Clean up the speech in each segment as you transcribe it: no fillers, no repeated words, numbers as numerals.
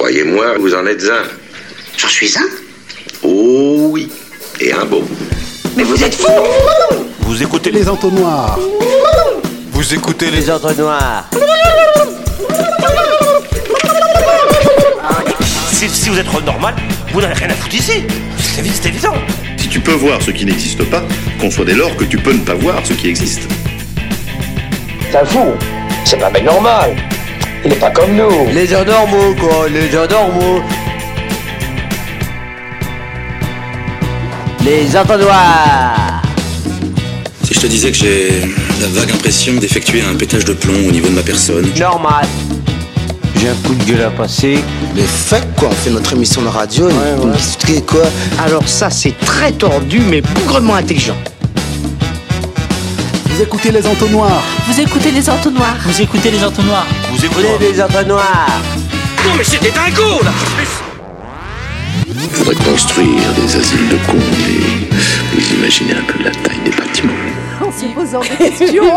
Croyez-moi, vous en êtes un. J'en suis un? Oh oui, et un beau. Mais vous êtes fous! Vous écoutez Les entonnoirs. Vous écoutez Les entonnoirs. Si vous êtes normal, vous n'avez rien à foutre ici. C'est évident. Si tu peux voir ce qui n'existe pas, conçois dès lors que tu peux ne pas voir ce qui existe. C'est un fou. C'est pas un mec normal. Il est pas comme nous. Les gens normaux, quoi. Les gens normaux. Les entonnoirs. Si je te disais que j'ai la vague impression d'effectuer un pétage de plomb au niveau de ma personne. Normal. J'ai un coup de gueule à passer. Mais fake quoi, on fait notre émission de radio, vous me discutez quoi? Alors ça, c'est très tordu, mais bougrement intelligent. Vous écoutez les entonnoirs. Vous écoutez les entonnoirs. Vous écoutez les entonnoirs. Vous écoutez Les entonnoirs. Non mais c'était dingo là. Il faudrait construire des asiles de cons et vous imaginez un peu la taille des bâtiments. En se posant des questions.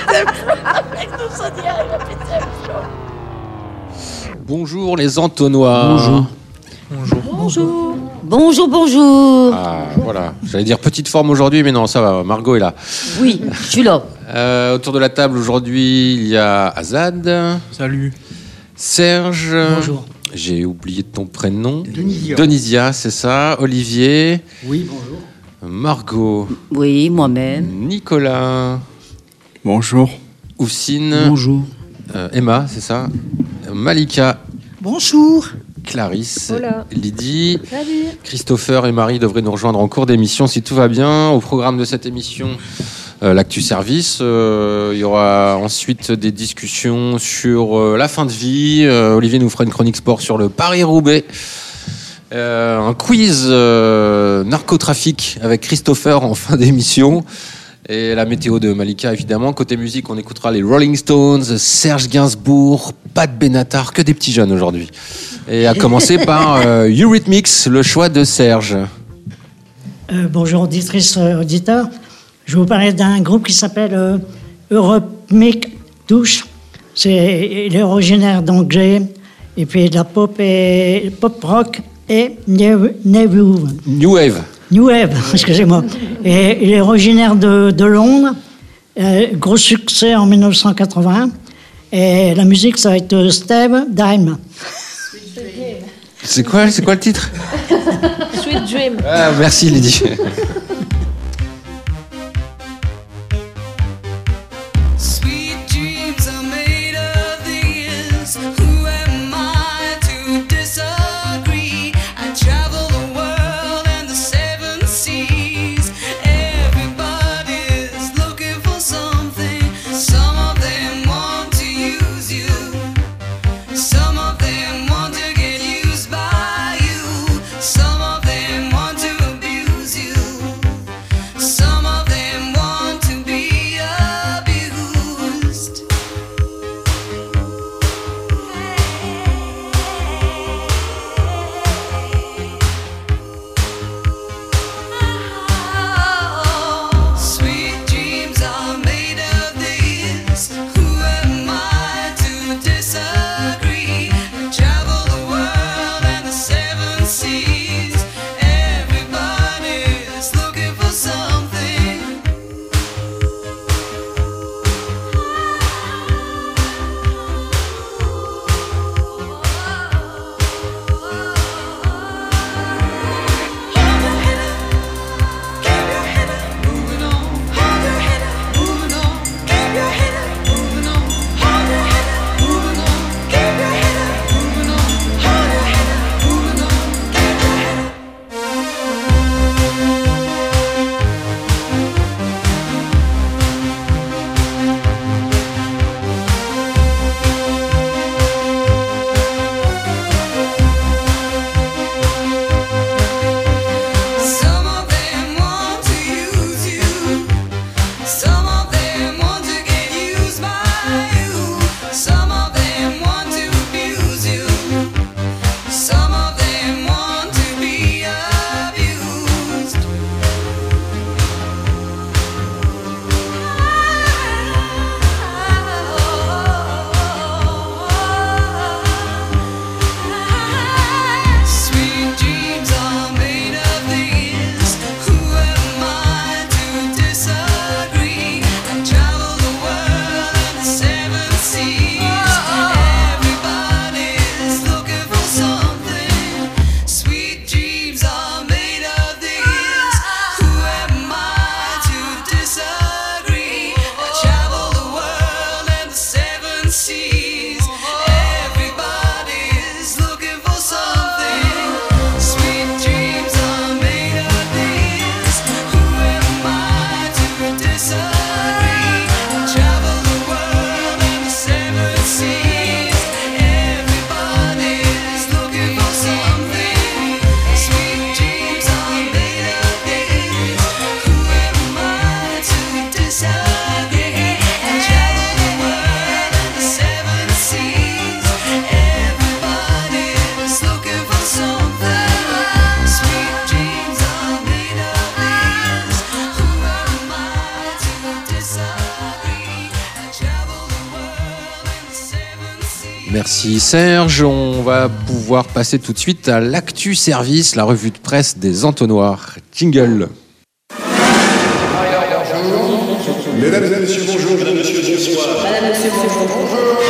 Bonjour les entonnoirs. Bonjour. Bonjour, bonjour. Ah, voilà. J'allais dire petite forme aujourd'hui, mais non, ça va. Margot est là. Oui, je suis là. Autour de la table aujourd'hui, il y a Azad. Salut. Serge. Bonjour. J'ai oublié ton prénom. Denisia. Denisia, c'est ça. Olivier. Oui, bonjour. Margot. Oui, moi-même. Nicolas. Bonjour. Oussine. Bonjour. Emma, c'est ça. Malika. Bonjour. Clarisse. Hola. Lydie. Salut. Christopher et Marie devraient nous rejoindre en cours d'émission si tout va bien. Au programme de cette émission, l'Actu Service. Il y aura ensuite des discussions sur la fin de vie. Olivier nous fera une chronique sport sur le Paris-Roubaix. Un quiz narcotrafic avec Christopher en fin d'émission. Et la météo de Malika, évidemment. Côté musique, on écoutera les Rolling Stones, Serge Gainsbourg, Pat Benatar, que des petits jeunes aujourd'hui. Et à commencer par Eurythmics, le choix de Serge. Bonjour auditrices, auditeurs. Je vais vous parler d'un groupe qui s'appelle Eurythmics Touche. Il est originaire d'Angers. Et puis de la pop rock et New Wave, excusez-moi. Et il est originaire de Londres. Gros succès en 1980. Et la musique, ça va être Steve Dime. C'est quoi le titre? Sweet Dream. Ah, merci Lydie. Some of them want to abuse you. Merci Serge. On va pouvoir passer tout de suite à l'actu service, la revue de presse des entonnoirs. Jingle. Mesdames et messieurs, bonjour. Mesdames et messieurs, bonsoir. Madame, monsieur, bonjour.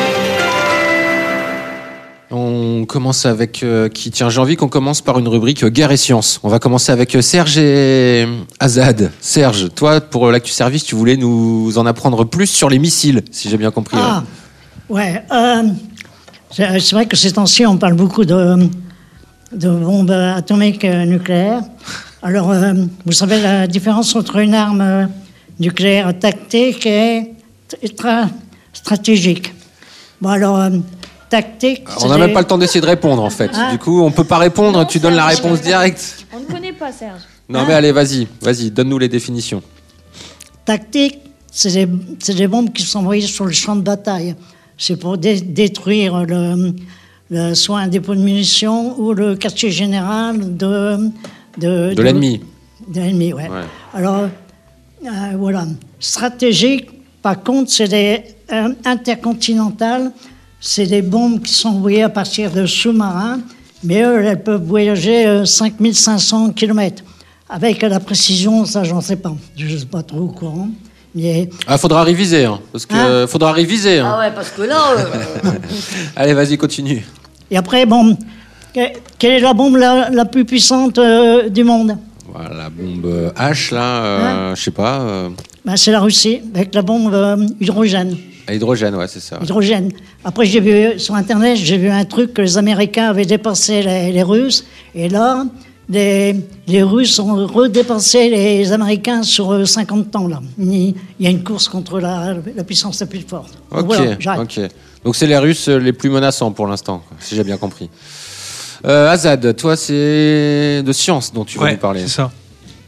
On commence avec qui? Tiens, j'ai envie qu'on commence par une rubrique guerre et science. On va commencer avec Serge et Azad. Serge, toi, pour l'actu service, tu voulais nous en apprendre plus sur les missiles, si j'ai bien compris. Ah, ouais. C'est vrai que ces temps-ci, on parle beaucoup de bombes atomiques nucléaires. Alors, vous savez la différence entre une arme nucléaire tactique et stratégique. Bon, alors, tactique... On n'a même pas le temps d'essayer de répondre, en fait. Ah. Du coup, on peut pas répondre, non, tu donnes la réponse directe. On ne connaît pas, Serge. Non, mais allez, vas-y, donne-nous les définitions. Tactique, c'est des bombes qui sont envoyées sur le champ de bataille. C'est pour détruire soit un dépôt de munitions ou le quartier général de l'ennemi. De l'ennemi, ouais. Alors, voilà. Stratégique, par contre, c'est des intercontinentales. C'est des bombes qui sont envoyées à partir de sous-marins, mais elles peuvent voyager 5500 km. Avec la précision, ça, j'en sais pas. Je ne suis pas trop au courant. Mais... faudra réviser, parce que faudra réviser. Ah ouais, parce que là... Allez, vas-y, continue. Et après, bon, quelle est la bombe la plus puissante du monde? Voilà, la bombe H, là, je sais pas. C'est la Russie, avec la bombe hydrogène. À hydrogène, ouais, c'est ça. Hydrogène. Après, j'ai vu sur Internet, j'ai vu un truc que les Américains avaient dépassé les Russes. Et là, les Russes ont redépassé les Américains sur 50 ans. Là. Il y a une course contre la puissance la plus forte. Ok, voilà, ok. Donc c'est les Russes les plus menaçants pour l'instant, si j'ai bien compris. Azad, toi, c'est de science dont tu vas nous parler. C'est ça.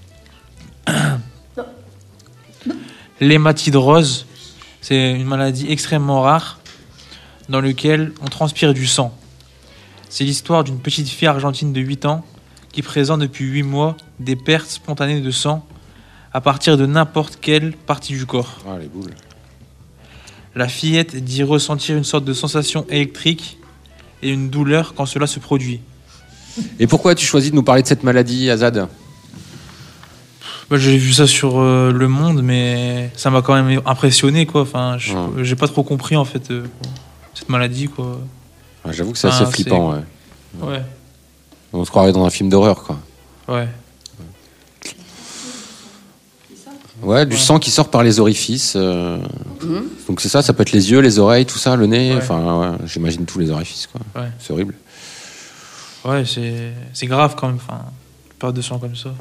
L'hématidrose, c'est une maladie extrêmement rare dans laquelle on transpire du sang. C'est l'histoire d'une petite fille argentine de 8 ans qui présente depuis 8 mois des pertes spontanées de sang à partir de n'importe quelle partie du corps. Ah, les boules. La fillette dit ressentir une sorte de sensation électrique et une douleur quand cela se produit. Et pourquoi as-tu choisi de nous parler de cette maladie, Azad ? J'ai vu ça sur Le Monde, mais ça m'a quand même impressionné, quoi. Enfin, j'ai pas trop compris, en fait, cette maladie, quoi. Ouais, j'avoue que c'est assez flippant, ouais. Ouais. On se croirait dans un film d'horreur, quoi. Ouais. Ouais, du sang qui sort par les orifices. Donc c'est ça, ça peut être les yeux, les oreilles, tout ça, le nez. Enfin, j'imagine tous les orifices, quoi. Ouais. C'est horrible. Ouais, c'est grave quand même. Enfin, une perte de sang comme ça.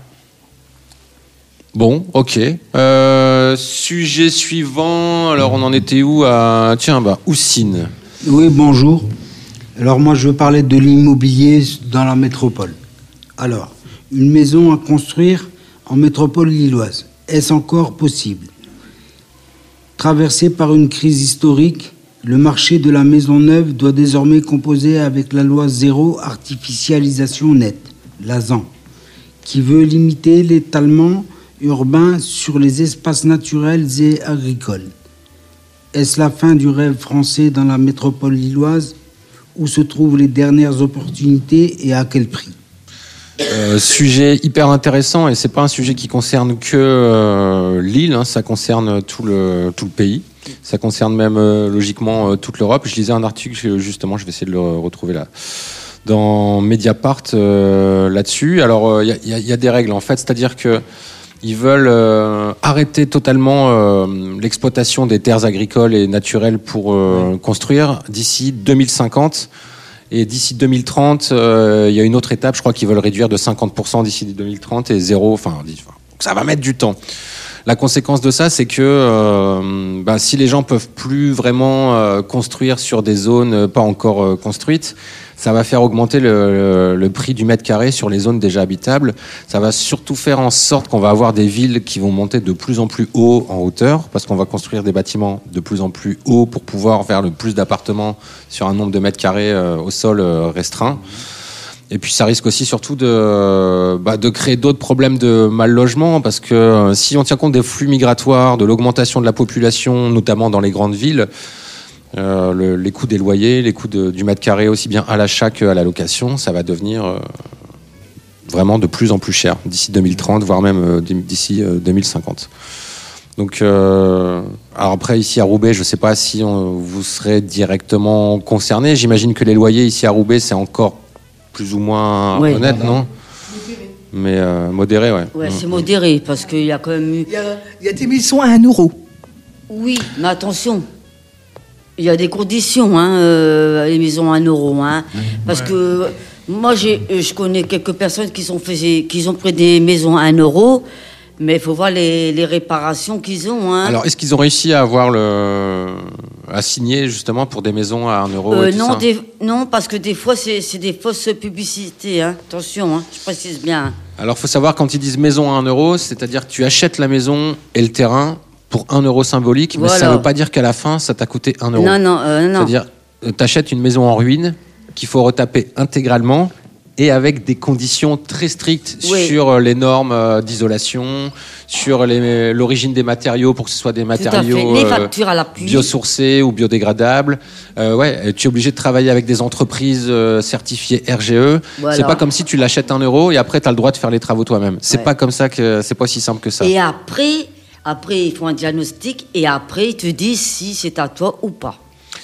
Bon, ok. Sujet suivant. Alors, on en était où à... Tiens, Houssine. Oui, bonjour. Alors, moi, je veux parler de l'immobilier dans la métropole. Alors, une maison à construire en métropole lilloise. Est-ce encore possible ? Traversé par une crise historique, le marché de la maison neuve doit désormais composer avec la loi zéro artificialisation nette, la ZAN, qui veut limiter l'étalement urbain sur les espaces naturels et agricoles. Est-ce la fin du rêve français dans la métropole lilloise ? Où se trouvent les dernières opportunités et à quel prix ? Sujet hyper intéressant, et c'est pas un sujet qui concerne que Lille, ça concerne tout le pays. Ça concerne même logiquement toute l'Europe. Je lisais un article, justement, je vais essayer de le retrouver là, dans Mediapart là-dessus. Alors il y a des règles en fait, c'est-à-dire que ils veulent arrêter totalement l'exploitation des terres agricoles et naturelles pour construire d'ici 2050. Et d'ici 2030, il y a une autre étape, je crois qu'ils veulent réduire de 50% d'ici 2030 et zéro. Enfin, ça va mettre du temps. La conséquence de ça, c'est que si les gens peuvent plus vraiment construire sur des zones pas encore construites, ça va faire augmenter le prix du mètre carré sur les zones déjà habitables. Ça va surtout faire en sorte qu'on va avoir des villes qui vont monter de plus en plus haut en hauteur, parce qu'on va construire des bâtiments de plus en plus hauts pour pouvoir faire le plus d'appartements sur un nombre de mètres carrés au sol restreint. Et puis ça risque aussi surtout de créer d'autres problèmes de mal logement, parce que si on tient compte des flux migratoires, de l'augmentation de la population, notamment dans les grandes villes, les coûts des loyers, les coûts du mètre carré, aussi bien à l'achat qu'à la location, ça va devenir vraiment de plus en plus cher d'ici 2030, voire même d'ici 2050. Donc, alors après, ici à Roubaix, je ne sais pas si vous serez directement concerné. J'imagine que les loyers ici à Roubaix, c'est encore plus ou moins honnête, non ? Mais modéré, ouais. Ouais, c'est modéré, parce qu'il y a quand même eu... Il y a des maisons à 1 euro. Oui, mais attention, il y a des conditions, les maisons à 1 euro, parce que moi, je connais quelques personnes qui ont pris des maisons à 1 euro, mais il faut voir les réparations qu'ils ont. Alors, est-ce qu'ils ont réussi à à signer justement pour des maisons à 1 euro et tout non, ça non, parce que des fois, c'est des fausses publicités. Attention, je précise bien. Alors, il faut savoir, quand ils disent maison à 1 euro, c'est-à-dire que tu achètes la maison et le terrain pour 1 euro symbolique, mais ça ne veut pas dire qu'à la fin, ça t'a coûté 1 euro. Non. C'est-à-dire, tu achètes une maison en ruine qu'il faut retaper intégralement et avec des conditions très strictes sur les normes d'isolation, sur l'origine des matériaux pour que ce soit des matériaux les factures à l'appui, biosourcés ou biodégradables. Tu es obligé de travailler avec des entreprises certifiées RGE. Voilà. C'est pas comme si tu l'achètes 1 euro et après tu as le droit de faire les travaux toi-même. C'est pas comme ça c'est pas si simple que ça. Et après ils font un diagnostic et après ils te disent si c'est à toi ou pas.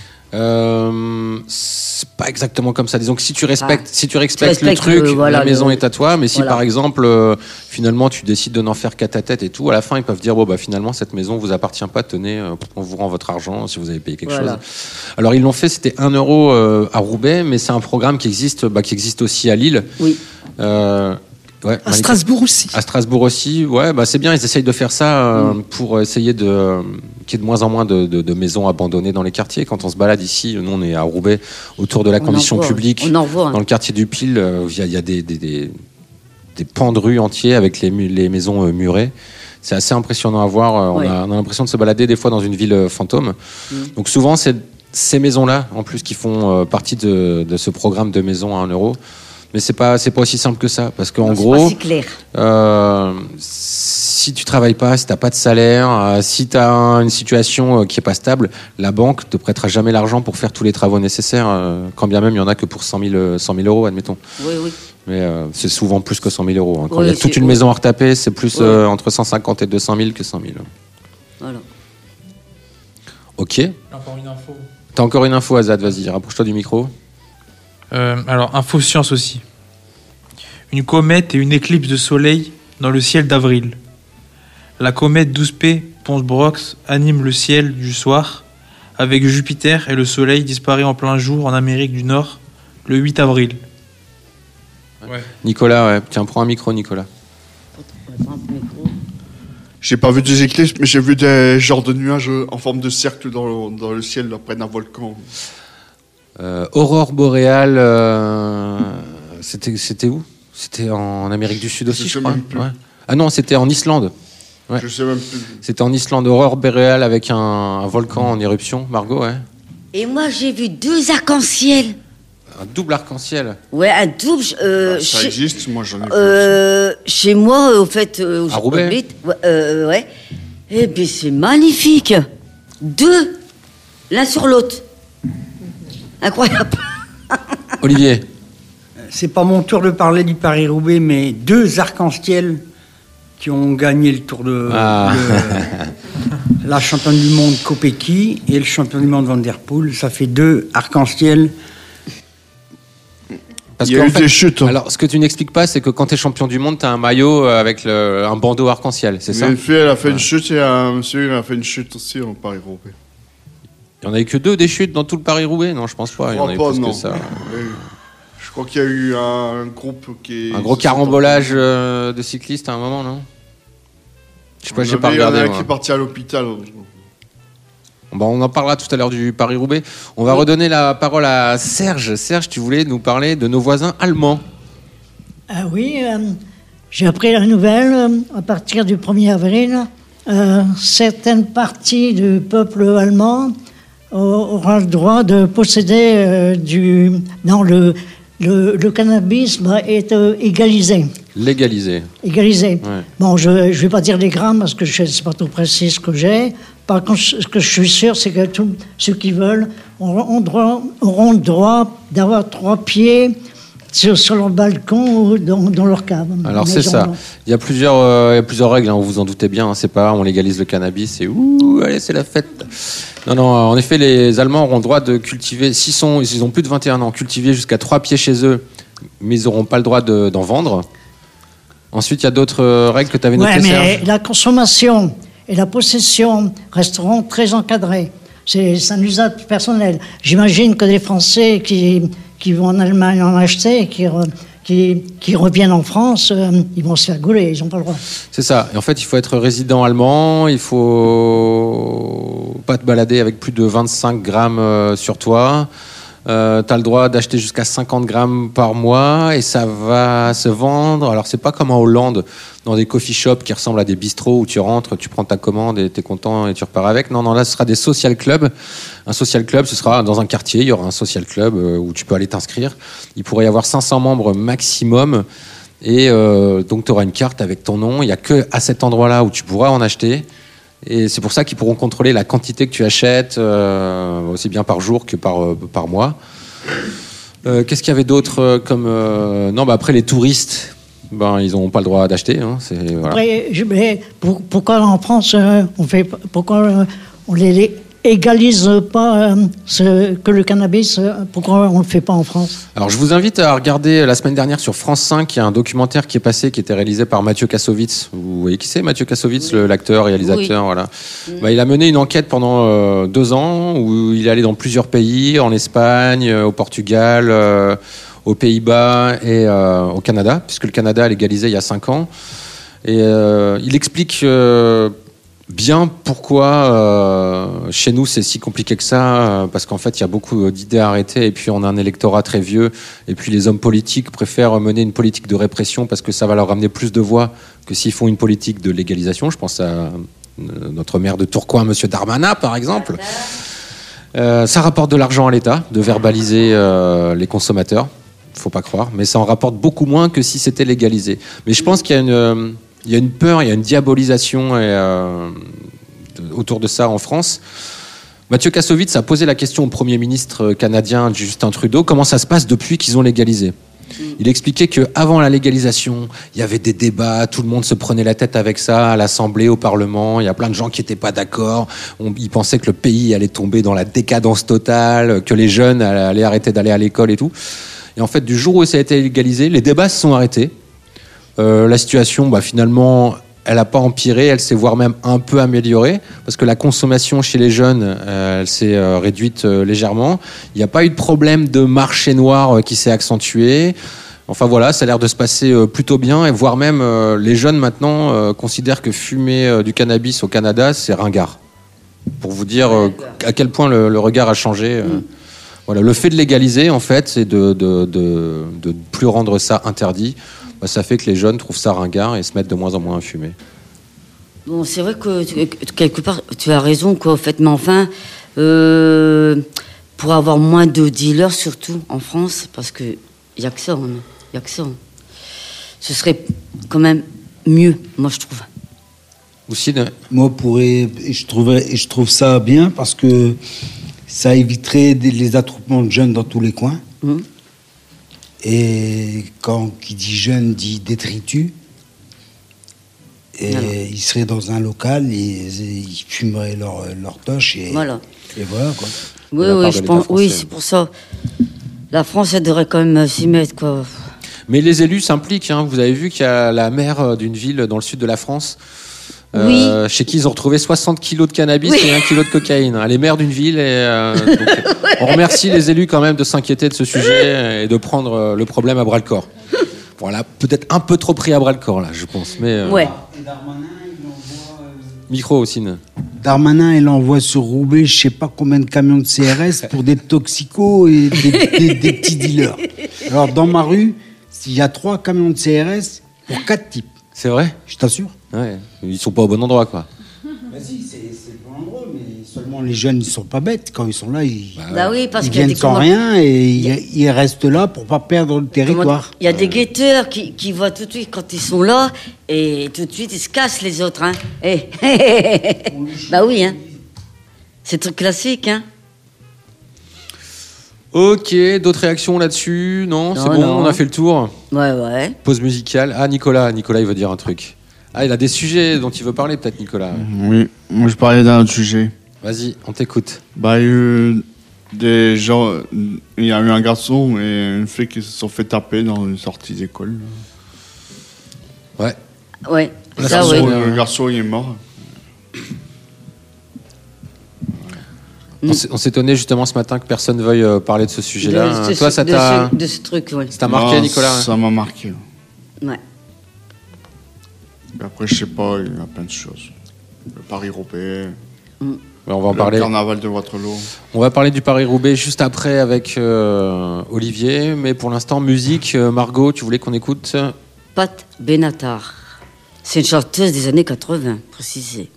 C'est pas exactement comme ça. Disons que si tu respectes le truc, la maison est à toi. Mais si par exemple, finalement, tu décides de n'en faire qu'à ta tête et tout, à la fin, ils peuvent dire finalement, cette maison vous appartient pas. Tenez, on vous rend votre argent si vous avez payé quelque chose. Alors ils l'ont fait. C'était 1 euro à Roubaix, mais c'est un programme qui existe aussi à Lille. Oui. À Strasbourg aussi. À Strasbourg aussi, c'est bien, ils essayent de faire ça pour essayer qu'il y ait de moins en moins de maisons abandonnées dans les quartiers. Quand on se balade ici, nous on est à Roubaix, autour de la condition publique, dans le quartier du Pile, il y a des pans de rue entiers avec les maisons murées. C'est assez impressionnant à voir. On a l'impression de se balader des fois dans une ville fantôme. Donc souvent, c'est ces maisons-là, en plus, qui font partie de ce programme de maisons à 1 euro. Mais c'est pas aussi simple que ça, parce qu'en gros, pas si clair. Si tu travailles pas, si t'as pas de salaire, si t'as une situation qui est pas stable, la banque te prêtera jamais l'argent pour faire tous les travaux nécessaires, quand bien même il y en a que pour 100 000 euros, admettons. Oui. Mais c'est souvent plus que 100 000 euros. Quand il y a toute une maison à retaper, c'est plus entre 150 et 200 000 que 100 000. Voilà. Ok. Encore une info. T'as encore une info, Azad, vas-y, rapproche-toi du micro. Alors, info science aussi. Une comète et une éclipse de soleil dans le ciel d'avril. La comète 12P Pons-Brox anime le ciel du soir avec Jupiter et le soleil disparaît en plein jour en Amérique du Nord le 8 avril. Ouais. Nicolas, tiens, prends un micro, Nicolas. J'ai pas vu des éclipses, mais j'ai vu des genres de nuages en forme de cercle dans le ciel, près d'un volcan. Aurore boréale, c'était où ? C'était en Amérique du Sud aussi, je crois. Ah non, c'était en Islande. Je sais même plus. C'était en Islande, aurore boréale avec un volcan en éruption. Margot, Et moi, j'ai vu 2 arcs-en-ciel. Un double arc-en-ciel. Ouais, un double. Ça existe, moi j'en ai vu. Chez moi, au fait, à Roubaix. Eh bien, c'est magnifique. 2, l'un sur l'autre. Incroyable. Olivier. C'est pas mon tour de parler du Paris-Roubaix, mais 2 arcs-en-ciel qui ont gagné le Tour de la championne du monde Kopecky et le champion du monde Van Der Poel. Ça fait 2 arcs-en-ciel. Parce il y a eu des chutes. Alors, ce que tu n'expliques pas, c'est que quand tu es champion du monde, tu as un maillot avec un bandeau arc-en-ciel, c'est ça ? Une fille, elle a fait une chute et un monsieur, il a fait une chute aussi en Paris-Roubaix. Il n'y en a eu que 2 des chutes dans tout le Paris-Roubaix ? Non, je pense pas. Il y en a eu plus que ça. Je crois qu'il y a eu un groupe qui est... Un gros carambolage de cyclistes à un moment, non ? Je sais pas, j'ai pas regardé. Il y en a qui est parti à l'hôpital. On en parlera tout à l'heure du Paris-Roubaix. On va redonner la parole à Serge. Serge, tu voulais nous parler de nos voisins allemands. Ah oui, j'ai appris la nouvelle. À partir du 1er avril, certaines parties du peuple allemand aura le droit de posséder le cannabis est égalisé. Légalisé. Égalisé. Ouais. Bon, je ne vais pas dire les grammes parce que je ne sais pas trop précis ce que j'ai. Par contre, ce que je suis sûr, c'est que tous ceux qui veulent auront le droit d'avoir 3 pieds sur leur balcon ou dans leur cave. Alors c'est ça. Il y a plusieurs règles, hein, vous vous en doutez bien. Hein, c'est pas on légalise le cannabis et ouh, allez, c'est la fête. Non, en effet, les Allemands auront le droit de cultiver, s'ils ont plus de 21 ans, cultiver jusqu'à 3 pieds chez eux, mais ils n'auront pas le droit d'en vendre. Ensuite, il y a d'autres règles que tu avais notées, mais Serge. La consommation et la possession resteront très encadrées. C'est un usage personnel. J'imagine que les Français qui vont en Allemagne en acheter, qui reviennent en France, ils vont se faire gauler, ils n'ont pas le droit. C'est ça. Et en fait, il faut être résident allemand, il faut pas te balader avec plus de 25 grammes sur toi. Tu as le droit d'acheter jusqu'à 50 grammes par mois et ça va se vendre. Alors, c'est pas comme en Hollande, dans des coffee shops qui ressemblent à des bistrots où tu rentres, tu prends ta commande et tu es content et tu repars avec. Non, là, ce sera des social clubs. Un social club, ce sera dans un quartier, il y aura un social club où tu peux aller t'inscrire. Il pourrait y avoir 500 membres maximum et donc tu auras une carte avec ton nom. Il n'y a que à cet endroit-là où tu pourras en acheter. Et c'est pour ça qu'ils pourront contrôler la quantité que tu achètes, aussi bien par jour que par mois. Qu'est-ce qu'il y avait d'autre comme... après, les touristes, ils n'ont pas le droit d'acheter. Hein, voilà. Après, pourquoi en France, pourquoi on les égalise pas que le cannabis, pourquoi on ne le fait pas en France? Alors je vous invite à regarder la semaine dernière sur France 5, il y a un documentaire qui est passé, qui était réalisé par Mathieu Kassovitz. Vous voyez qui c'est, Mathieu Kassovitz, l'acteur, réalisateur, voilà. Il a mené une enquête pendant 2 ans où il est allé dans plusieurs pays, en Espagne, au Portugal, aux Pays-Bas et au Canada, puisque le Canada a légalisé il y a 5 ans. Et il explique bien pourquoi chez nous c'est si compliqué que ça, parce qu'en fait il y a beaucoup d'idées arrêtées et puis on a un électorat très vieux et puis les hommes politiques préfèrent mener une politique de répression parce que ça va leur ramener plus de voix que s'ils font une politique de légalisation. Je pense à notre maire de Tourcoing, monsieur Darmanin par exemple. Ça rapporte de l'argent à l'État de verbaliser les consommateurs, faut pas croire, mais ça en rapporte beaucoup moins que si c'était légalisé. Mais je pense qu'il y a une peur, il y a une diabolisation autour de ça en France. Mathieu Kassovitz a posé la question au Premier ministre canadien Justin Trudeau, comment ça se passe depuis qu'ils ont légalisé. Il expliquait qu'avant la légalisation, il y avait des débats, tout le monde se prenait la tête avec ça, à l'Assemblée, au Parlement, il y a plein de gens qui n'étaient pas d'accord, ils pensaient que le pays allait tomber dans la décadence totale, que les jeunes allaient arrêter d'aller à l'école et tout. Et en fait, du jour où ça a été légalisé, les débats se sont arrêtés. La situation, finalement, elle n'a pas empiré, elle s'est voire même un peu améliorée, parce que la consommation chez les jeunes, elle s'est réduite légèrement. Il n'y a pas eu de problème de marché noir qui s'est accentué. Enfin voilà, ça a l'air de se passer plutôt bien, et voire même les jeunes maintenant considèrent que fumer du cannabis au Canada, c'est ringard. Pour vous dire à quel point le regard a changé. Voilà, le fait de légaliser, en fait, c'est de plus rendre ça interdit. Ça fait que les jeunes trouvent ça ringard et se mettent de moins en moins à fumer. Bon, c'est vrai que quelque part, tu as raison, quoi, en fait, mais enfin, pour avoir moins de dealers, surtout en France, parce qu'il n'y a que ça, il y a que ça. Ce serait quand même mieux, moi, je trouve. Aussi, moi, je trouve ça bien parce que ça éviterait les attroupements de jeunes dans tous les coins. Et qui dit jeune dit détritus. Et ils seraient dans un local, ils fumeraient leur toche et voilà quoi. Oui, je pense, oui, c'est pour ça. La France, elle devrait quand même s'y mettre, quoi. Mais les élus s'impliquent. Hein. Vous avez vu qu'il y a la maire d'une ville dans le sud de la France. Chez qui ils ont retrouvé 60 kilos de cannabis et 1 kilo de cocaïne. Elle est maire d'une ville donc, on remercie les élus quand même de s'inquiéter de ce sujet et de prendre le problème à bras le corps. Voilà, peut-être un peu trop pris à bras le corps là, je pense. Mais micro aussi. Darmanin, il envoie sur Roubaix, je sais pas combien de camions de CRS pour des toxicos et des petits dealers. Alors dans ma rue, il y a 3 camions de CRS pour 4 types. C'est vrai ? Je t'assure. Ouais, ils sont pas au bon endroit, quoi. Si, c'est le bon endroit, mais seulement les jeunes, ils sont pas bêtes. Quand ils sont là, ils viennent sans rien et ils restent là pour pas perdre le territoire. Il y a des guetteurs qui voient tout de suite quand ils sont là et tout de suite ils se cassent les autres. Hein. Bah oui, hein. C'est très classique, hein. Ok, d'autres réactions là-dessus? Non, c'est bon, on a fait le tour. Ouais. Pause musicale. Ah, Nicolas, il veut dire un truc. Ah, il a des sujets dont il veut parler, peut-être, Nicolas. Oui, moi je parlais d'un autre sujet. Vas-y, on t'écoute. Bah, il y a eu des gens. Il y a eu un garçon et une fille qui se sont fait taper dans une sortie d'école. Ouais. Ouais, le garçon, il est mort. On s'étonnait justement ce matin que personne veuille parler de ce sujet-là. Toi, ça t'a... De ce truc, oui. Ça t'a marqué, Nicolas? Ça m'a marqué. Ouais. Et après, je sais pas, il y a plein de choses. Le Paris-Roubaix. Ouais, on va en parler. Le carnaval de Waterloo. On va parler du Paris-Roubaix juste après avec Olivier. Mais pour l'instant, musique. Margot, tu voulais qu'on écoute Pat Benatar. C'est une chanteuse des années 80, précisé.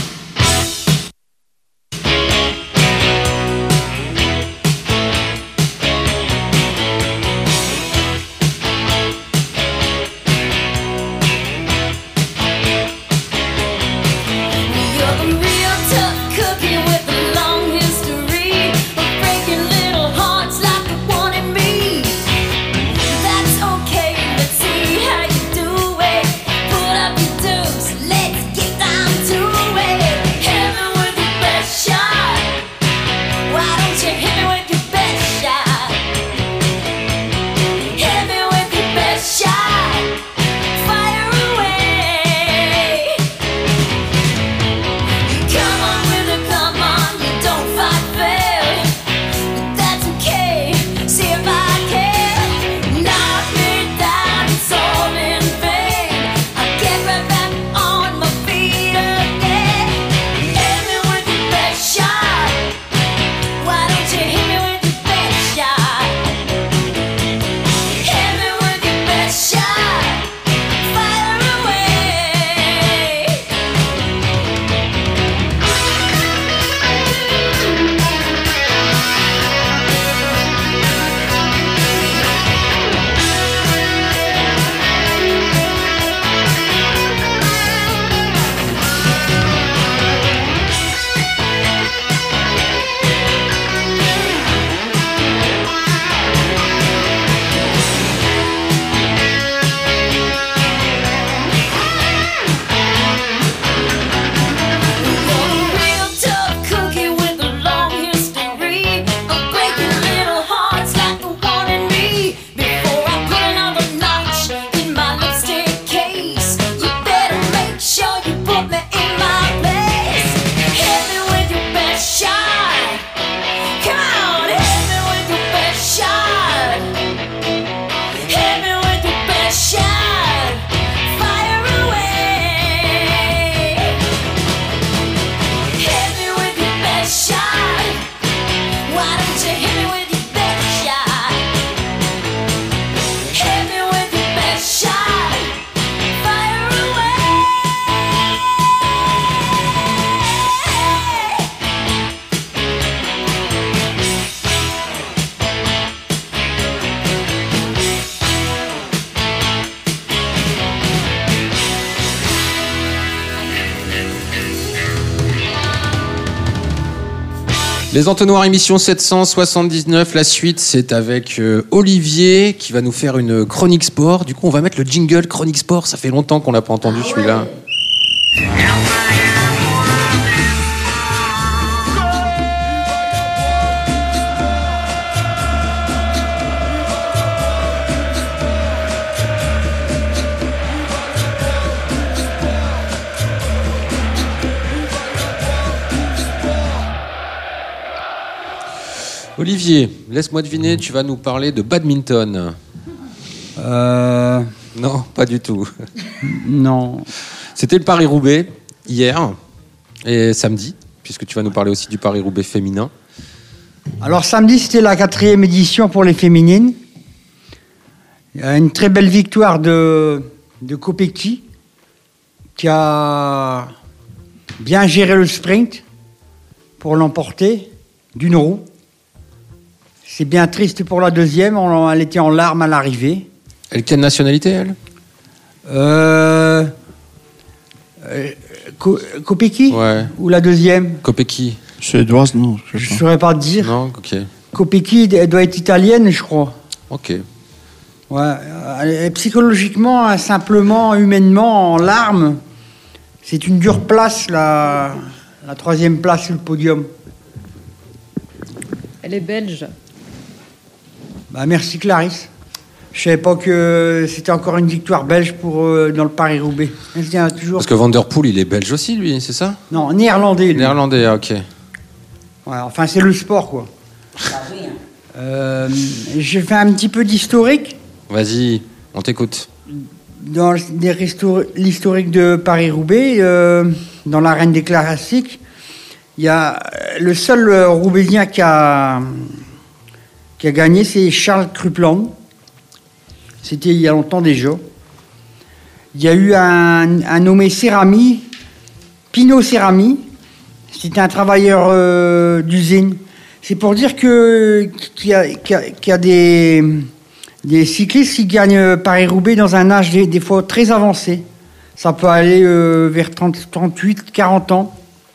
Les Entonnoirs, émission 779. La suite, c'est avec Olivier qui va nous faire une chronique sport. Du coup, on va mettre le jingle chronique sport. Ça fait longtemps qu'on l'a pas entendu celui-là. Olivier, laisse-moi deviner, tu vas nous parler de badminton. Non, pas du tout. Non. C'était le Paris-Roubaix hier et samedi, puisque tu vas nous parler aussi du Paris-Roubaix féminin. Alors samedi, c'était la 4e édition pour les féminines. Il y a une très belle victoire de Kopecky, qui a bien géré le sprint pour l'emporter d'une roue. C'est bien triste pour la deuxième, elle était en larmes à l'arrivée. Elle, quelle nationalité, elle Kopecky ? Ouais. Ou la deuxième ? Kopecky. Suédoise, non. Je ne saurais pas te dire. Non, ok. Kopecky, elle doit être italienne, je crois. Ok. Ouais. Psychologiquement, simplement, humainement, en larmes, c'est une dure place, la 3e place sur le podium. Elle est belge. Merci Clarisse. Je savais pas que c'était encore une victoire belge dans le Paris-Roubaix. Toujours... Parce que Van Der Poel, il est belge aussi, lui, c'est ça? Non, néerlandais. Lui. Néerlandais, ok. Ouais, enfin, c'est le sport, quoi. Je fais un petit peu d'historique. Vas-y, on t'écoute. Dans l'historique de Paris-Roubaix, dans l'arène des classiques, il y a le seul Roubaixien qui a gagné, c'est Charles Krupland. C'était il y a longtemps déjà. Il y a eu un nommé Cerami, Pino Cerami. C'était un travailleur d'usine. C'est pour dire qu'il y a des cyclistes qui gagnent Paris-Roubaix dans un âge des fois très avancé. Ça peut aller vers 38, 40 ans.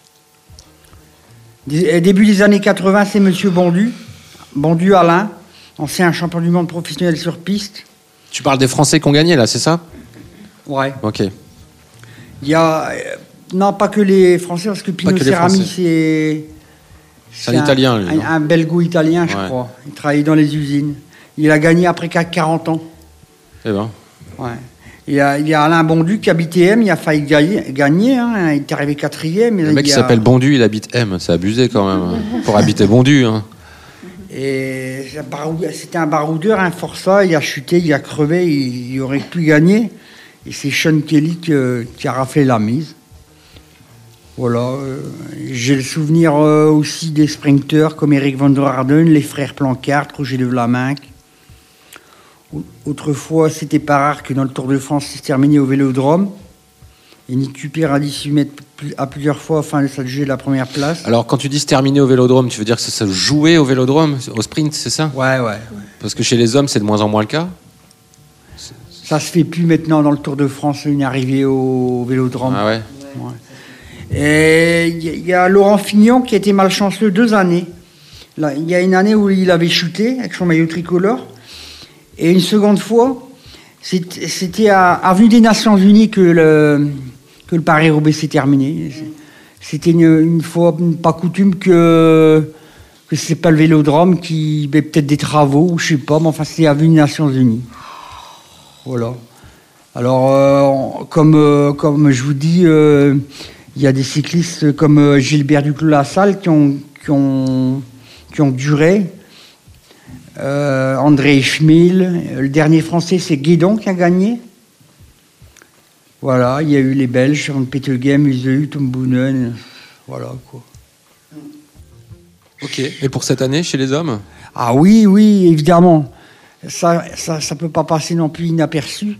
Début des années 80, c'est M. Bondu Alain, ancien champion du monde professionnel sur piste. Tu parles des Français qui ont gagné, là, c'est ça? Ouais. Ok. Il y a... non, pas que les Français, parce que Pino Cerami, c'est un Italien, lui. Un belgo-italien, je crois. Il travaillait dans les usines. Il a gagné après 40 ans. Eh ben. Ouais. Il y a Alain Bondu qui habite M, il a failli gagner, hein. Il est arrivé 4e. Le mec qui s'appelle Bondu, il habite M, c'est abusé quand même, pour habiter Bondu. Hein. Et c'était un baroudeur, un forçat, il a chuté, il a crevé, il aurait pu gagner. Et c'est Sean Kelly qui a raflé la mise. Voilà. J'ai le souvenir aussi des sprinteurs comme Eric van der Harden, les frères Plancard, Roger de Vlaminck. Autrefois, c'était pas rare que dans le Tour de France, c'est terminé au Vélodrome. Et Nick Tupper a dû s'y mettre à plusieurs fois afin de s'adjuger la première place. Alors, quand tu dis se terminer au Vélodrome, tu veux dire que ça se jouait au Vélodrome, au sprint, c'est ça? Ouais. Parce que chez les hommes, c'est de moins en moins le cas? Ça se fait plus maintenant dans le Tour de France, une arrivée au Vélodrome. Ah ouais. Et il y a Laurent Fignon qui a été malchanceux 2 années. Là, il y a une année où il avait chuté avec son maillot tricolore. Et une seconde fois, c'était à Avenue des Nations Unies que le Paris-Roubaix s'est terminé. C'était une fois pas coutume que c'est pas le Vélodrome qui avait peut-être des travaux, ou je sais pas, mais enfin c'était Avenue des Nations Unies. Voilà. Alors, comme je vous dis, il y a des cyclistes comme Gilbert Duclos-Lassalle qui ont duré. André Schmil, le dernier Français, c'est Guédon qui a gagné. Voilà, il y a eu les Belges, Van Peteghem, Usehu, Tom Boonen. Voilà, quoi. Ok. Et pour cette année, chez les hommes? Ah oui, évidemment. Ça peut pas passer non plus inaperçu.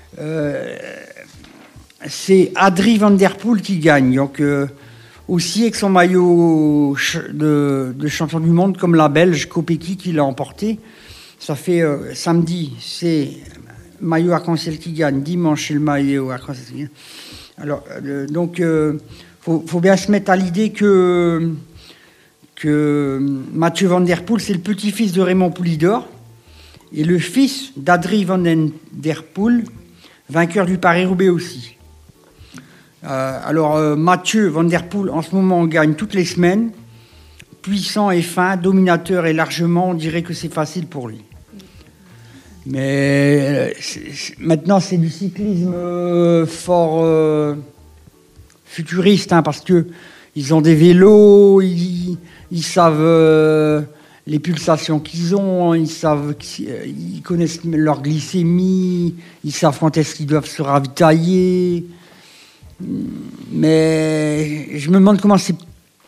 C'est Adrie Van Der Poel qui gagne. Donc, aussi avec son maillot de champion du monde, comme la Belge Kopecky qui l'a emporté. Ça fait samedi, c'est maillot arc-en-ciel qui gagne. Dimanche, c'est le maillot arc-en-ciel qui gagne. Alors, donc, faut bien se mettre à l'idée que Mathieu Van Der Poel, c'est le petit-fils de Raymond Poulidor et le fils d'Adrie Van Der Poel, vainqueur du Paris-Roubaix aussi. Alors, Mathieu Van Der Poel, en ce moment, gagne toutes les semaines. Puissant et fin, dominateur et largement, on dirait que c'est facile pour lui. Mais maintenant, c'est du cyclisme fort futuriste, hein, parce que ils ont des vélos, ils savent les pulsations qu'ils ont, ils connaissent leur glycémie, ils savent quand est-ce qu'ils doivent se ravitailler. Mais je me demande comment c'est.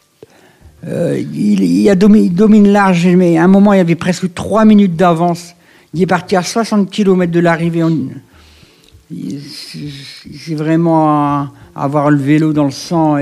Il domine large, mais à un moment, il y avait presque 3 minutes d'avance. Il est parti à 60 km de l'arrivée. C'est vraiment avoir le vélo dans le sang.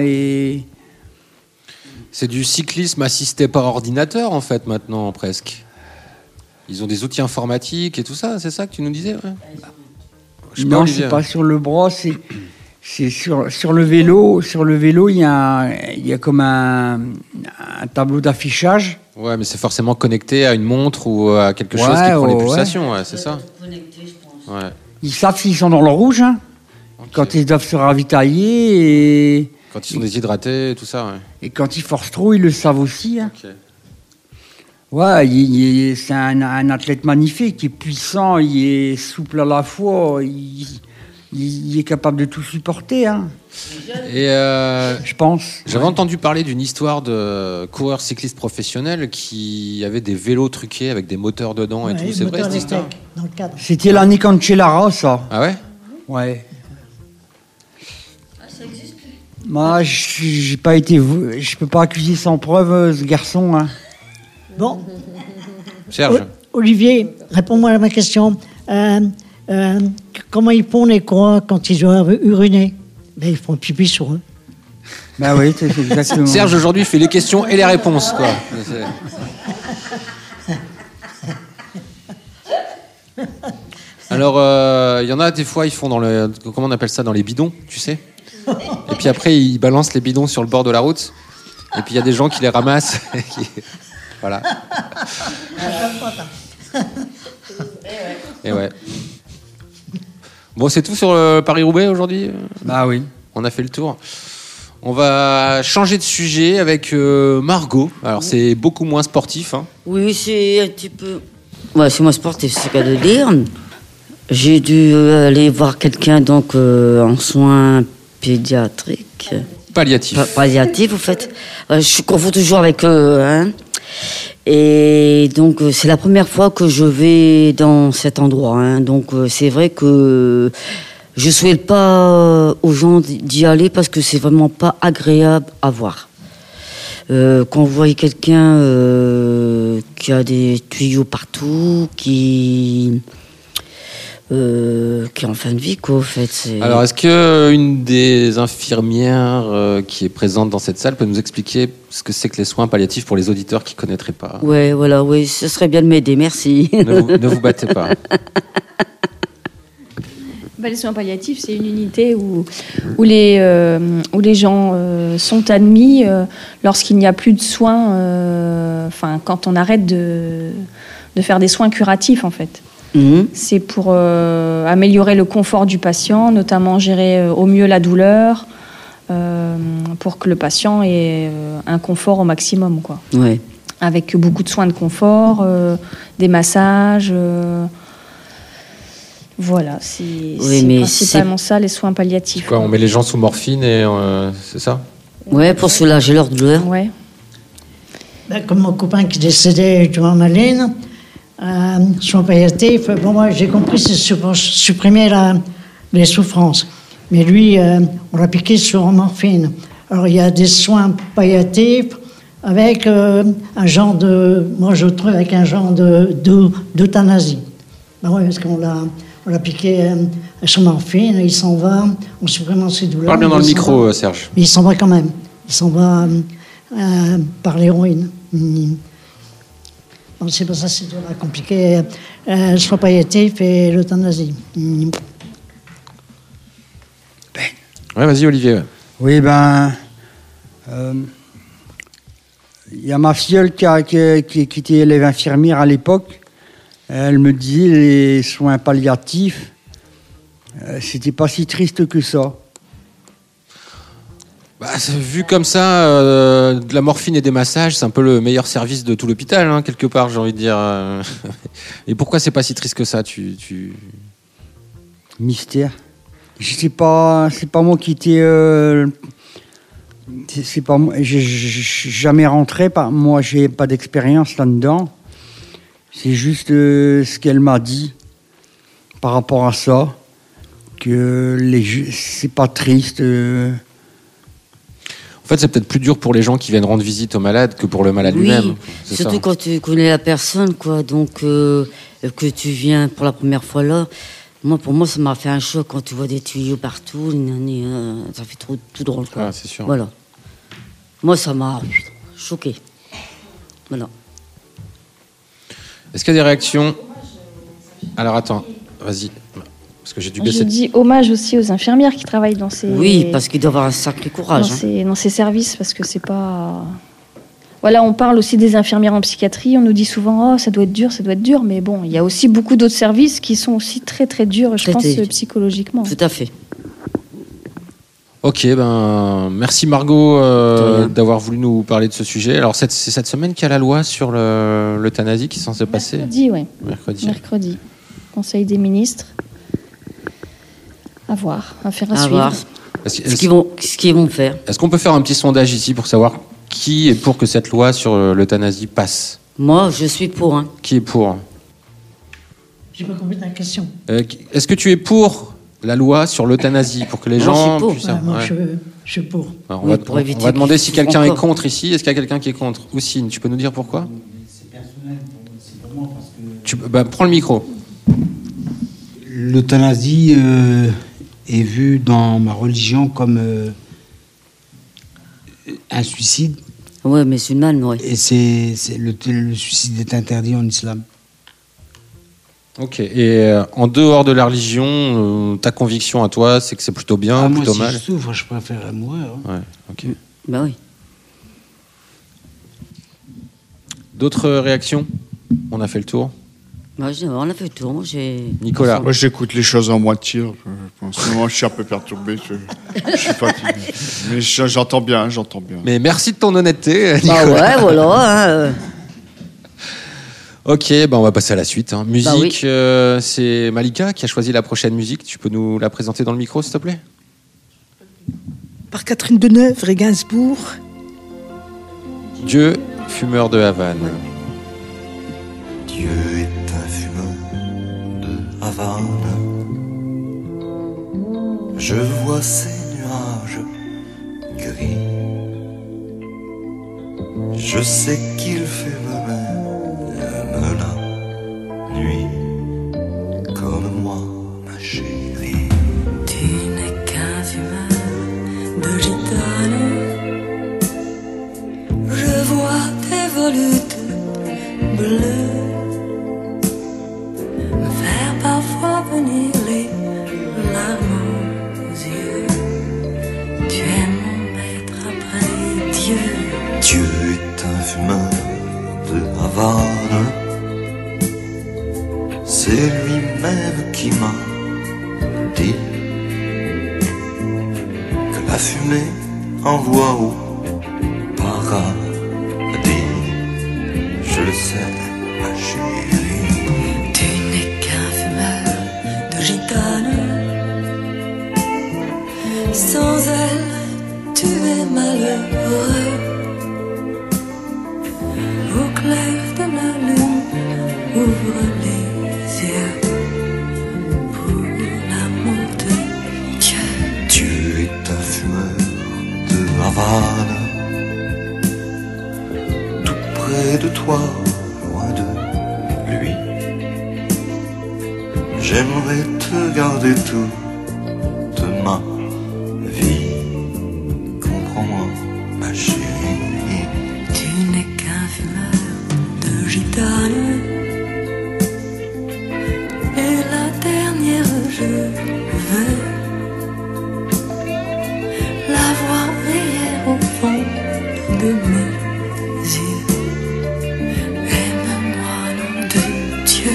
C'est du cyclisme assisté par ordinateur, en fait, maintenant, presque. Ils ont des outils informatiques et tout ça, c'est ça que tu nous disais? Ouais. Non, c'est pas sur le bras, C'est sur le vélo, il y a comme un tableau d'affichage. Ouais, mais c'est forcément connecté à une montre ou à quelque chose qui prend les pulsations, ouais, c'est ça. Connecté, je pense. Ouais. Ils savent s'ils sont dans le rouge, hein, okay. Quand ils doivent se ravitailler et... Quand ils sont déshydratés, tout ça, ouais. Et quand ils forcent trop, ils le savent aussi. Hein. Okay. Ouais, c'est un athlète magnifique, il est puissant, il est souple à la fois, il est capable de tout supporter. Hein. Et je pense. J'avais entendu parler d'une histoire de coureur cycliste professionnel qui avait des vélos truqués avec des moteurs dedans et tout. C'est vrai cette histoire? C'était l'année Cancellara, ça. Ah ouais? Ouais. Ah, ça existe? Moi, j'ai pas été. Je peux pas accuser sans preuve ce garçon. Hein. Bon. Serge. Olivier, réponds-moi à ma question. Comment ils font les coureurs quand ils doivent uriner? Ben, ils font pipi sur eux. Ben oui, c'est exactement. Serge aujourd'hui fait les questions et les réponses, quoi. Alors, il y en a des fois, ils font comment on appelle ça, dans les bidons, tu sais. Et puis après, ils balancent les bidons sur le bord de la route. Et puis il y a des gens qui les ramassent. Voilà. Et ouais. Bon, c'est tout sur Paris-Roubaix aujourd'hui. Bah oui. On a fait le tour. On va changer de sujet avec Margot. Alors c'est beaucoup moins sportif. Hein. Oui, c'est un petit peu... Ouais, c'est moins sportif, c'est le cas de dire. J'ai dû aller voir quelqu'un donc en soins pédiatriques. Palliatifs. Palliatifs, en fait. Je confonds toujours avec eux. Hein. Et donc, c'est la première fois que je vais dans cet endroit. Hein. Donc, c'est vrai que je souhaite pas aux gens d'y aller parce que c'est vraiment pas agréable à voir. Quand vous voyez quelqu'un qui a des tuyaux partout, qui est en fin de vie, quoi, au fait. Alors, est-ce qu'une des infirmières qui est présente dans cette salle peut nous expliquer ce que c'est que les soins palliatifs pour les auditeurs qui ne connaîtraient pas? Ouais, voilà, oui, ce serait bien de m'aider, merci. Ne vous battez pas. Les soins palliatifs, c'est une unité où les gens sont admis lorsqu'il n'y a plus de soins, quand on arrête de faire des soins curatifs, en fait. C'est pour améliorer le confort du patient, notamment gérer au mieux la douleur, pour que le patient ait un confort au maximum, quoi. Ouais. Avec beaucoup de soins de confort, des massages. Voilà, c'est principalement ça, les soins palliatifs. Quoi, on met les gens sous morphine et c'est ça? Ouais, pour soulager leur douleur. Ouais. Ben, comme mon copain qui est décédé, Joan Malène, soins palliatifs, bon, moi j'ai compris, c'est pour supprimer les souffrances. Mais lui, on l'a piqué sur morphine. Alors il y a des soins palliatifs avec un genre moi je trouve avec un genre d'euthanasie. Ben ouais, parce qu'on l'a piqué sur morphine, il s'en va, on supprime ses douleurs. Parle bien dans le micro, Serge. Mais il s'en va quand même. Il s'en va par l'héroïne. Bon, c'est pour ça que c'est compliqué. Soins palliatifs et l'euthanasie. Ouais, vas-y, Olivier. Oui, il y a ma filleule qui était élève infirmière à l'époque. Elle me disait les soins palliatifs, c'était pas si triste que ça. Vu comme ça, de la morphine et des massages, c'est un peu le meilleur service de tout l'hôpital, hein, quelque part, j'ai envie de dire. Et pourquoi c'est pas si triste que ça, Mystère. C'est pas moi qui étais. C'est pas moi. J'ai jamais rentré. Moi, j'ai pas d'expérience là-dedans. C'est juste ce qu'elle m'a dit par rapport à ça, que c'est pas triste. En fait, c'est peut-être plus dur pour les gens qui viennent rendre visite aux malades que pour le malade lui-même. C'est surtout ça. Quand tu connais la personne, quoi. Donc, que tu viens pour la première fois là. Pour moi, ça m'a fait un choc quand tu vois des tuyaux partout. Ça fait tout drôle, quoi. Ah, c'est sûr. Voilà. Moi, ça m'a choqué. Voilà. Est-ce qu'il y a des réactions? Alors attends, vas-y. Parce que j'ai dû Je baisser. dis hommage aussi aux infirmières qui travaillent dans ces... Oui, parce qu'ils doivent avoir un sacré courage. Dans ces services, parce que c'est pas... Voilà, on parle aussi des infirmières en psychiatrie. On nous dit souvent, oh, ça doit être dur. Mais bon, il y a aussi beaucoup d'autres services qui sont aussi très, très durs, je pense, psychologiquement. Tout à fait. Ok, merci Margot d'avoir voulu nous parler de ce sujet. Alors, c'est cette semaine qu'il y a la loi sur l'euthanasie qui est censée passer. Mercredi, oui. Mercredi. Conseil des ministres. À voir, à faire à suivre. Voir. Ce qu'ils vont faire. Est-ce qu'on peut faire un petit sondage ici pour savoir qui est pour que cette loi sur l'euthanasie passe? Moi, je suis pour. Hein. Qui est pour? J'ai pas compris ta question. Est-ce que tu es pour la loi sur l'euthanasie pour que les gens puissent... Moi, je suis pour. Alors, on va demander si quelqu'un est contre ici. Est-ce qu'il y a quelqu'un qui est contre? Oussine, tu peux nous dire pourquoi? C'est personnel, c'est vraiment parce que... Prends le micro. L'euthanasie est vue dans ma religion comme un suicide. Ouais, musulmane, oui. Et le suicide est interdit en islam. Ok. Et en dehors de la religion, ta conviction à toi, c'est que c'est plutôt bien, plutôt moi, mal? Si je souffre, je préfère mourir. Hein. Ouais, ok. Ben oui. D'autres réactions? On a fait le tour. On a fait le tour. Moi, Nicolas. Moi, j'écoute les choses en moitié. En ce moment, je suis un peu perturbé. Je suis fatigué. Mais j'entends bien. Mais merci de ton honnêteté, Nicolas. Bah ouais, voilà. Ok, on va passer à la suite. Hein. Musique, c'est Malika qui a choisi la prochaine musique. Tu peux nous la présenter dans le micro, s'il te plaît? Par Catherine Deneuve et Gainsbourg. Dieu, fumeur de Havane. Dieu est un fumeur de Havane. Je vois ces nuages gris. Je sais qu'il fume même la nuit, comme moi, ma chérie. Tu n'es qu'un fumeur de gitane. Je vois tes volutes bleues me faire parfois venir les larmes aux yeux. Tu es mon maître après Dieu. Dieu est un fumeur de Havane. C'est lui-même qui m'a dit que la fumée envoie au paradis. Je le sais, ma chérie. Tu n'es qu'un fumeur de gitane. Sans elle, tu es malheureux. Au clair de la lune, ouvre les yeux pour l'amour de Dieu. Dieu est un fumeur de Havane. Tout près de toi, loin de lui. J'aimerais te garder toute ma vie. Comprends-moi, ma chérie. Tu n'es qu'un fumeur de gitane. Et la dernière, je veux la voir briller au fond de mes yeux. Aime-moi, nom de Dieu.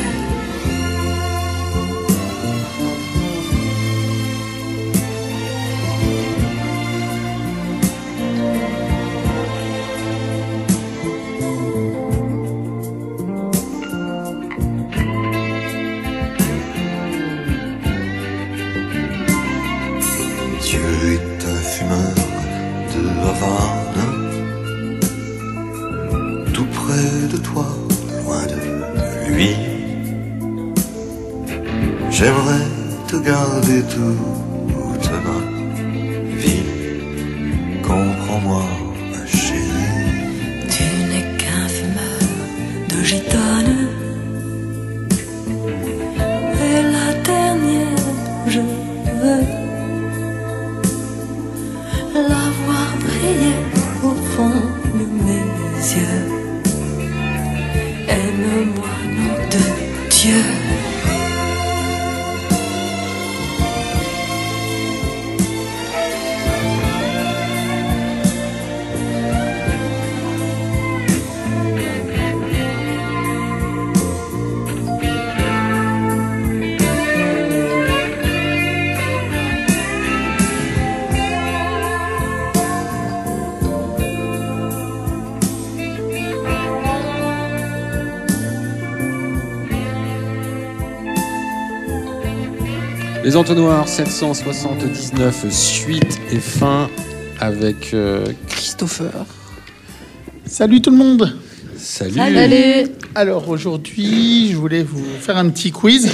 Dieu est un fumeur de Havane. Tout près de toi, loin de lui. J'aimerais te garder toute ma vie. Comprends-moi, ma chérie. Tu n'es qu'un fumeur de gitane. Et la dernière, je veux la voir briller au fond de mes yeux. Aime-moi, nom de Dieu. Les entonnoirs 779, suite et fin avec Christopher. Salut tout le monde. Salut. Salut. Alors aujourd'hui, je voulais vous faire un petit quiz.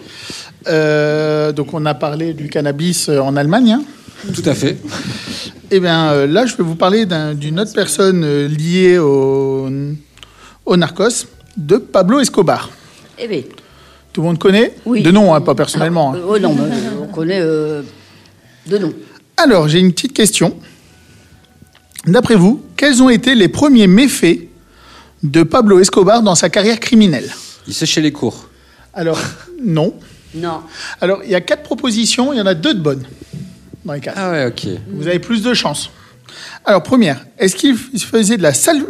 Donc on a parlé du cannabis en Allemagne. Hein. Tout à fait. Et bien là, je vais vous parler d'une autre personne liée au narcos, de Pablo Escobar. Eh bien. Tout le monde connaît ? Oui. De nom, hein, pas personnellement. Hein. Non, mais on connaît de nom. Alors, j'ai une petite question. D'après vous, quels ont été les premiers méfaits de Pablo Escobar dans sa carrière criminelle ? Il séchait les cours. Alors, non. Non. Alors, il y a 4 propositions, il y en a 2 de bonnes dans les 4. Ah ouais, ok. Vous avez plus de chance. Alors, première, est-ce qu'il faisait de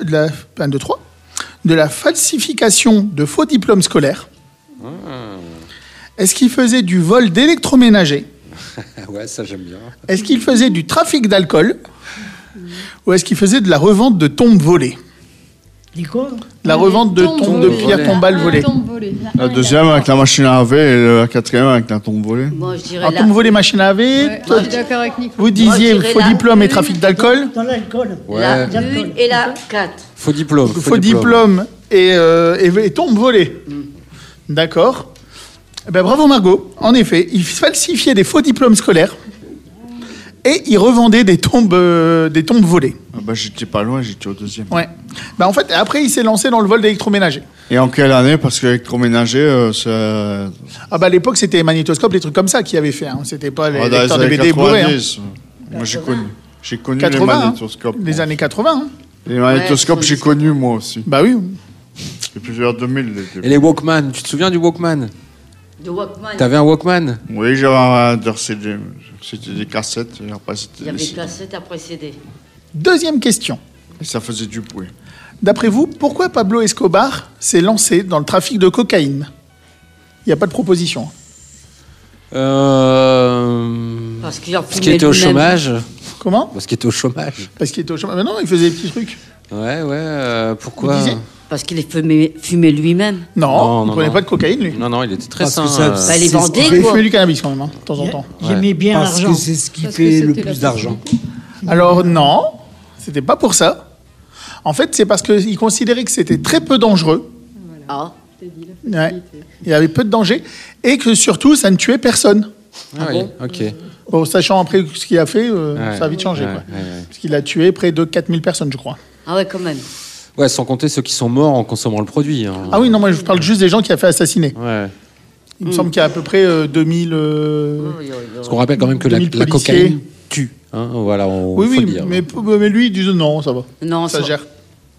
la falsification de faux diplômes scolaires ? Est-ce qu'il faisait du vol d'électroménager ? Ouais, ça j'aime bien. Est-ce qu'il faisait du trafic d'alcool ? Ou est-ce qu'il faisait de la revente de tombes volées ? Dis quoi ? La revente de pierres tombales volées. La deuxième avec la machine à laver et la quatrième avec la tombe volée. Moi, je dirais Alors, tombe volée, machine à laver. Ouais, je suis d'accord avec Nico. Vous disiez Moi, je faux dirais diplôme et trafic d'alcool. Dans l'alcool. Ouais. la 1 et la 4. Faux diplôme. Faux diplôme et tombe volée. D'accord. Eh ben, bravo Margot. En effet, il falsifiait des faux diplômes scolaires et il revendait des tombes volées. Ah bah, j'étais pas loin, j'étais au deuxième. Ouais. Ben, en fait, après, il s'est lancé dans le vol d'électroménager. Et en quelle année ? Parce que l'électroménager, c'est... Ah bah, à l'époque, c'était les magnétoscopes, des trucs comme ça qu'il avait fait. Hein. C'était pas les dans les lecteurs années DVD bourrés. Hein. Moi, j'ai connu 80, les magnétoscopes. Hein. Les années 80. Hein. Les magnétoscopes, j'ai connu moi aussi. Bah oui. C'est plusieurs 2000. Et les Walkman, tu te souviens du Walkman ? De Walkman. T'avais un Walkman ? Oui, j'avais un CD. C'était des cassettes. Et après, c'était Il y avait des cassette après CD. Deuxième question. Et ça faisait du bruit. D'après vous, pourquoi Pablo Escobar s'est lancé dans le trafic de cocaïne ? Il n'y a pas de proposition. Parce qu'il était au chômage. Comment ? Parce qu'il était au chômage. Parce qu'il était au chômage. Mais non, il faisait des petits trucs. Ouais, pourquoi ? Parce qu'il fumait lui-même. Non, il ne prenait pas de cocaïne, lui. Non, il était très sain. Il les vendait, il fumait du cannabis, quand même, hein, de temps en temps. J'aimais bien Parce l'argent. que c'est ce qui fait le plus d'argent. Alors, non, c'était pas pour ça. En fait, c'est parce qu'il considérait que c'était très peu dangereux. Ah. Ouais. Il y avait peu de danger. Et que surtout, ça ne tuait personne. Ah oui, ok. Bon, sachant après ce qu'il a fait, ça a vite changé. Ouais. Parce qu'il a tué près de 4000 personnes, je crois. Ah ouais, quand même. Ouais, sans compter ceux qui sont morts en consommant le produit. Hein. Ah oui, non, moi je parle juste des gens qui a fait assassiner. Ouais. Il me semble qu'il y a à peu près 2000... Parce qu'on rappelle quand même que la cocaïne tue. Hein, voilà, faut le dire. Mais lui, il dit non, ça va. Non, ça gère.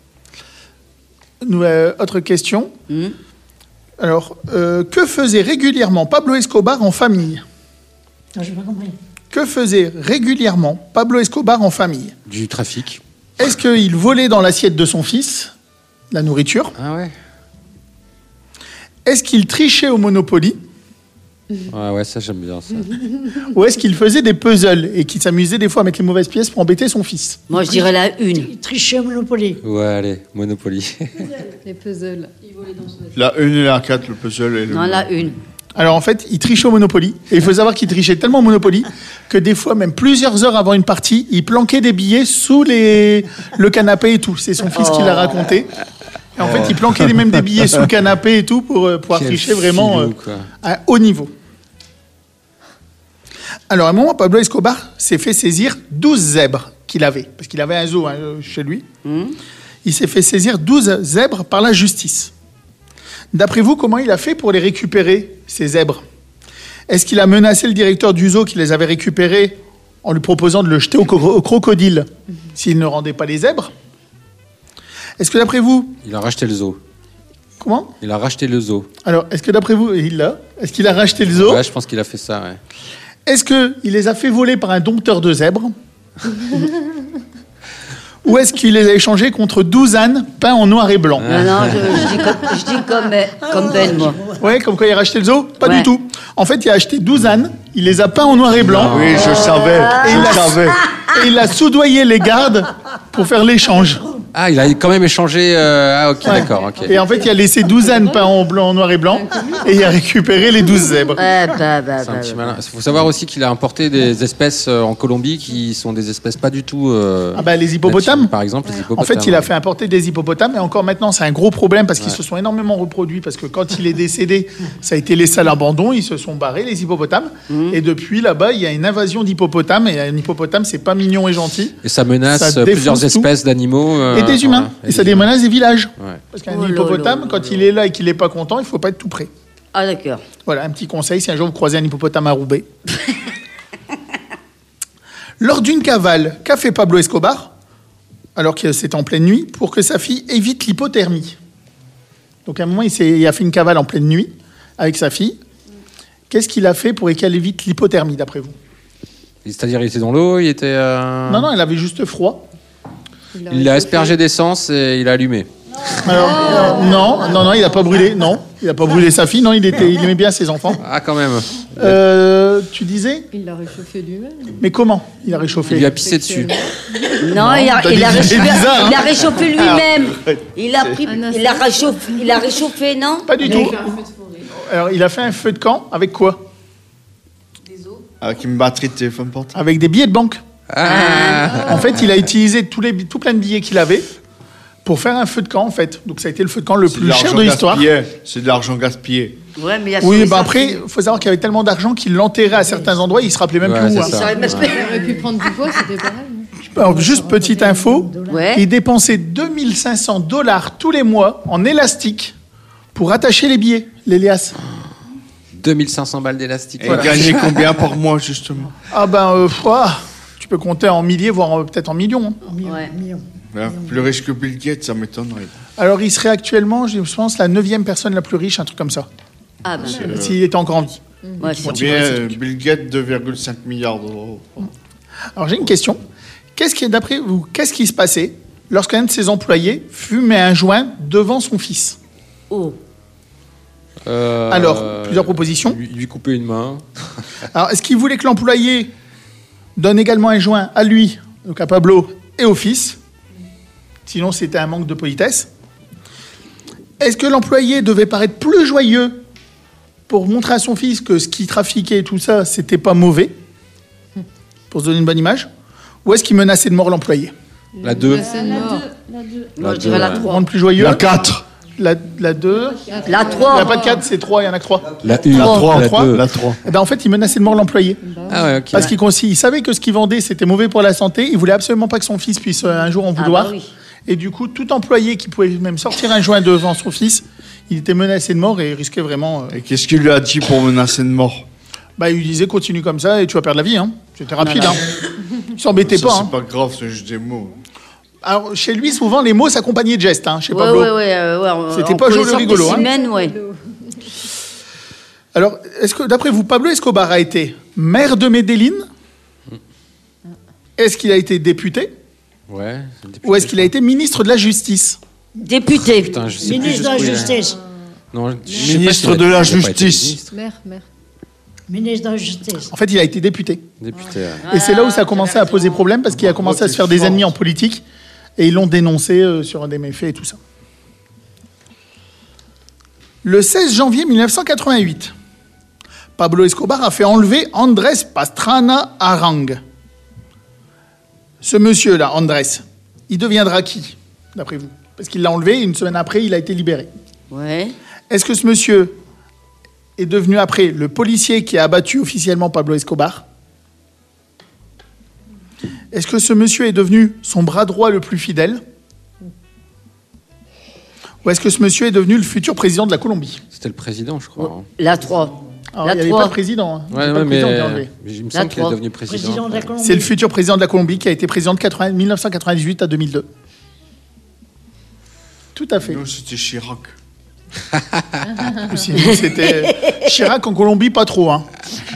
Autre question. Alors, que faisait régulièrement Pablo Escobar en famille ? Non, j'ai pas compris. Que faisait régulièrement Pablo Escobar en famille ? Du trafic. Est-ce qu'il volait dans l'assiette de son fils la nourriture ? Ah ouais. Est-ce qu'il trichait au Monopoly ? Ouais, ça j'aime bien ça. Ou est-ce qu'il faisait des puzzles et qu'il s'amusait des fois à mettre les mauvaises pièces pour embêter son fils ? Moi, je dirais la 1. Il trichait au Monopoly. Ouais, allez, Monopoly. Les puzzles. La 1 et la 4, le puzzle et le... Non, la 1. Alors en fait, il trichait au Monopoly. Et il faut savoir qu'il trichait tellement au Monopoly que des fois, même plusieurs heures avant une partie, il planquait des billets sous le canapé et tout. C'est son fils qui l'a raconté. Et en fait, il planquait même des billets sous le canapé et tout pour pouvoir tricher vraiment à haut niveau. Alors à un moment, Pablo Escobar s'est fait saisir 12 zèbres qu'il avait. Parce qu'il avait un zoo chez lui. Il s'est fait saisir 12 zèbres par la justice. D'après vous, comment il a fait pour les récupérer, ces zèbres ? Est-ce qu'il a menacé le directeur du zoo qui les avait récupérés en lui proposant de le jeter au crocodile s'il ne rendait pas les zèbres ? Est-ce que d'après vous... Il a racheté le zoo. Comment ? Il a racheté le zoo. Alors, est-ce que d'après vous, est-ce qu'il a racheté le zoo ? Ouais, je pense qu'il a fait ça, ouais. Est-ce qu'il les a fait voler par un dompteur de zèbres ? Ou est-ce qu'il les a échangés contre 12 ânes peints en noir et blanc ? Non, je dis comme Ben, moi. Ouais, comme quand il a racheté le zoo ? Pas du tout. En fait, il a acheté 12 ânes, il les a peints en noir et blanc. Oui, je savais. Et il a soudoyé les gardes pour faire l'échange. Ah, il a quand même échangé. Ah, ok, Ouais. d'accord. ok. Et en fait, il a laissé 12 ânes peints en blanc, en noir et blanc, et il a récupéré les 12 zèbres. C'est un petit malin. Il faut savoir aussi qu'il a importé des espèces en Colombie qui sont des espèces pas du tout. Ah bah, les hippopotames. Par exemple, les En hippopotames. fait, il a fait importer des hippopotames, et encore maintenant, c'est un gros problème parce qu'ils se sont énormément reproduits. Parce que quand il est décédé, ça a été laissé à l'abandon, ils se sont barrés, les hippopotames. Et depuis, là-bas, il y a une invasion d'hippopotames, et un hippopotame, c'est pas mignon et gentil. Et ça menace Ça plusieurs défonce tout. espèces d'animaux. Et des humains. voilà. Et ça menace des villages. Ouais. Parce qu'un hippopotame, quand il est là et qu'il n'est pas content, il faut pas être tout près. Ah, d'accord. Voilà, un petit conseil, si un jour vous croisez un hippopotame à Roubaix. Lors d'une cavale, qu'a fait Pablo Escobar, alors que c'était en pleine nuit, pour que sa fille évite l'hypothermie? Donc à un moment, il a fait une cavale en pleine nuit avec sa fille. Qu'est-ce qu'il a fait pour qu'elle évite l'hypothermie, d'après vous? C'est-à-dire, il était dans l'eau, il était. Non, elle avait juste froid. Il l'a aspergé d'essence et il a allumé. Alors, non, il n'a pas brûlé. Non, il n'a pas brûlé sa fille. Non, il aimait bien ses enfants. Ah, quand même. Tu disais? Il l'a réchauffé lui-même. Mais comment il a réchauffé? Il lui a pissé dessus. Non, il a réchauffé lui-même. Il a réchauffé, non? Pas du tout. Alors, il a fait un feu de camp avec quoi? Avec une batterie de téléphone portable. Avec des billets de banque. En fait, il a utilisé tout plein de billets qu'il avait pour faire un feu de camp, en fait. Donc, ça a été le feu de camp le plus cher de l'histoire. C'est de l'argent gaspillé. Ouais, mais oui, après, il faut savoir qu'il y avait tellement d'argent qu'il l'enterrait à certains endroits, il se rappelait même plus où. Il aurait pu prendre du poids, c'était pareil. Alors, juste petite info, il dépensait $2500 tous les mois en élastique pour attacher les billets, les liasses. 2500 balles d'élastique. Et gagner combien par mois, justement? Ah ben, tu peux compter en milliers, voire peut-être en millions. Ouais, plus riche que Bill Gates, ça m'étonnerait. Alors, il serait actuellement, je pense, la 9e personne la plus riche, un truc comme ça. Ah ben. S'il était encore en vie. Ouais, Bill Gates, 2,5 milliards d'euros. Alors, j'ai une question. D'après vous, qu'est-ce qui se passait lorsqu'un de ses employés fumait un joint devant son fils? Alors, plusieurs propositions. Lui couper une main. Alors, est-ce qu'il voulait que l'employé donne également un joint à lui, donc à Pablo, et au fils? Sinon, c'était un manque de politesse. Est-ce que l'employé devait paraître plus joyeux pour montrer à son fils que ce qu'il trafiquait et tout ça, c'était pas mauvais, pour se donner une bonne image? Ou est-ce qu'il menaçait de mort l'employé? La 2. Moi, je dirais la 3. Rendre plus joyeux. La 4. La 2. La 3. Il n'y a pas de 4, c'est 3, il y en a que 3. La 3. La 3. Eh ben, en fait, il menaçait de mort l'employé. Ah ouais, ok. Parce qu'il savait que ce qu'il vendait, c'était mauvais pour la santé. Il voulait absolument pas que son fils puisse un jour en vouloir. bah oui. Et du coup, tout employé qui pouvait même sortir un joint devant son fils, il était menacé de mort et risquait vraiment... Et qu'est-ce qu'il lui a dit pour menacer de mort? Bah, il lui disait, continue comme ça et tu vas perdre la vie. Hein. C'était rapide. Hein. Il s'embêtait pas. C'est pas grave, c'est juste des mots. Alors, chez lui, souvent, les mots s'accompagnaient de gestes, chez Pablo. C'était pas joli rigolo. Alors, est-ce que, d'après vous, Pablo Escobar a été maire de Medellín? Est-ce qu'il a été député? Ouais. Ou est-ce qu'il a été ministre de la Justice? Député. Putain, je sais Ministre de la Justice. Non, Ministre de la Justice. Maire. Ministre de la Justice. En fait, il a été député. Député. Et c'est là où ça a commencé à poser problème, parce qu'il a commencé à se faire des ennemis en politique, et ils l'ont dénoncé sur des méfaits et tout ça. Le 16 janvier 1988, Pablo Escobar a fait enlever Andrés Pastrana Arang. Ce monsieur-là, Andrés, il deviendra qui, d'après vous? Parce qu'il l'a enlevé, et une semaine après, il a été libéré. Ouais. Est-ce que ce monsieur est devenu après le policier qui a abattu officiellement Pablo Escobar? Est-ce que ce monsieur est devenu son bras droit le plus fidèle? Ou est-ce que ce monsieur est devenu le futur président de la Colombie? C'était le président, je crois. La 3. Alors, il n'y avait pas de président. Hein. Ouais, mais il me semble qu'il est devenu président. C'est le futur président de la Colombie qui a été président de 1998 à 2002. Tout à fait. Nous, c'était Chirac. Sinon, c'était Chirac en Colombie, pas trop. Hein.